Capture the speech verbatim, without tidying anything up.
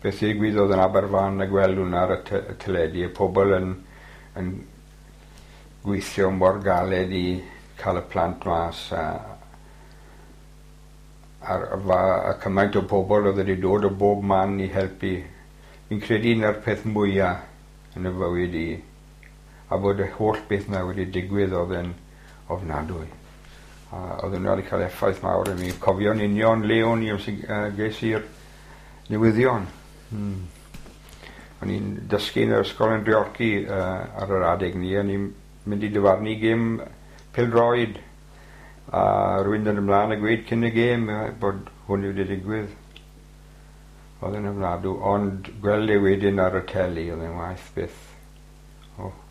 beth sy'n digwyddodd yn Aberfan a gweld hwnna ar y, te y teledu, y pobl yn, yn gweithio mor galed i cael y plant mas a, a, a, a cymaint o pobl oedd wedi dod o bob man i helpu. Fi'n credu na'r peth mwyaf yn y fywyd i, a bod y holl beth na wedi digwydd oedd yn ofnadwy. A oedd hwnna wedi cael effaith mawr yn mi. Cofio'n union le o'n i am sy'n uh, ges i'r newyddion. Hmm. O'n i'n dysgu yn yr ysgol yn Driorci uh, ar yr adeg ni, o'n i'n mynd i dyfarnu gêm pêl-droed. A rwy'n yn ymlaen a gweud cyn y gêm uh, bod hwn wedi digwydd. Oedd yn ymladw, ond gweld e wedyn ar y teli, oedd e'n waith byth. Oh.